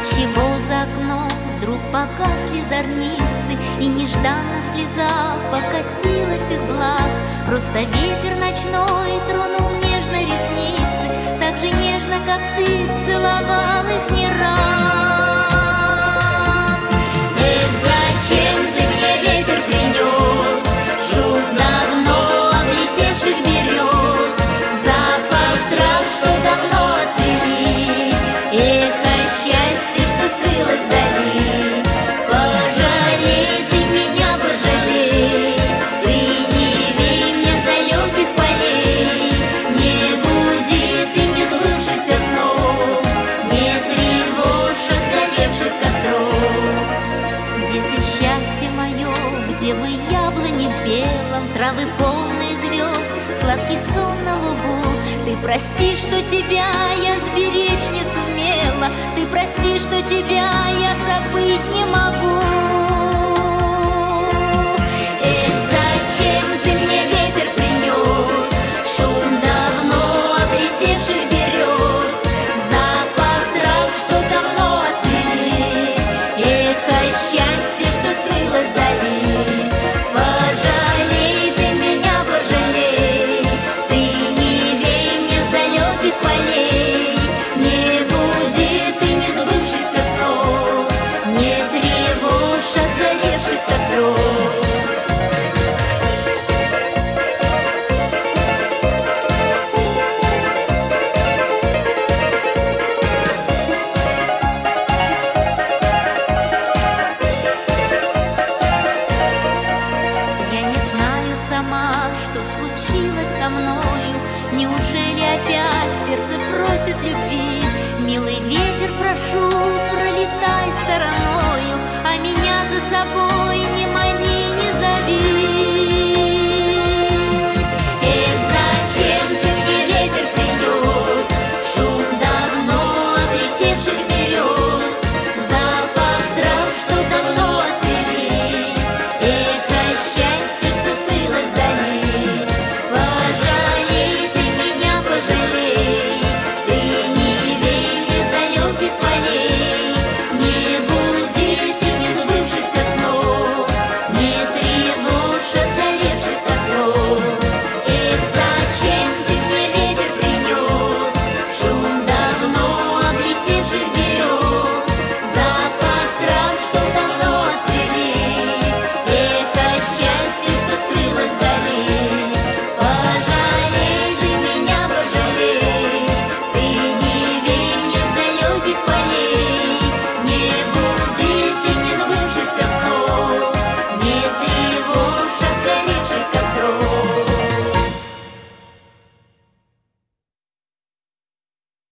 Чего за окном вдруг погасли зорницы, и нежданно слеза покатилась из глаз? Просто ветер ночной тронул нежно ресницы, так же нежно, как ты целовал их не раз. Эх, зачем ты мне ветер принес? Шум давно облетевших берез, запах трав, что давно отцвели, эхо счастья, что скрылось вдали. Пожалей ты меня, пожалей, приневи мне с далеких полей. Не буди ты несбывшихся снов, не тревожь отгоревших костров. Где ты, счастье мое, где вы, яблони в белом, травы полные звезд, сладкий сон на лугу? Ты прости, что тебя я сберечь не сумела, ты прости, что тебя я забыть не могу. Эх, зачем ты мне ветер принес? Шум давно облетевших берез, запах трав, что давно отцвели, эхо счастья, что скрылось вдали. Пожалей ты меня, пожалей, приневи мне с далеких полей. Не буди ты несбывшихся снов, не тревожь отгоревших костров. Я не знаю сама, что случилось со мною. Неужели опять сердце просит любви? Милый ветер, прошу, пролетай стороною, а меня за собой не мани, не зови. Эх, зачем ты мне ветер принес? Шум давно облетевших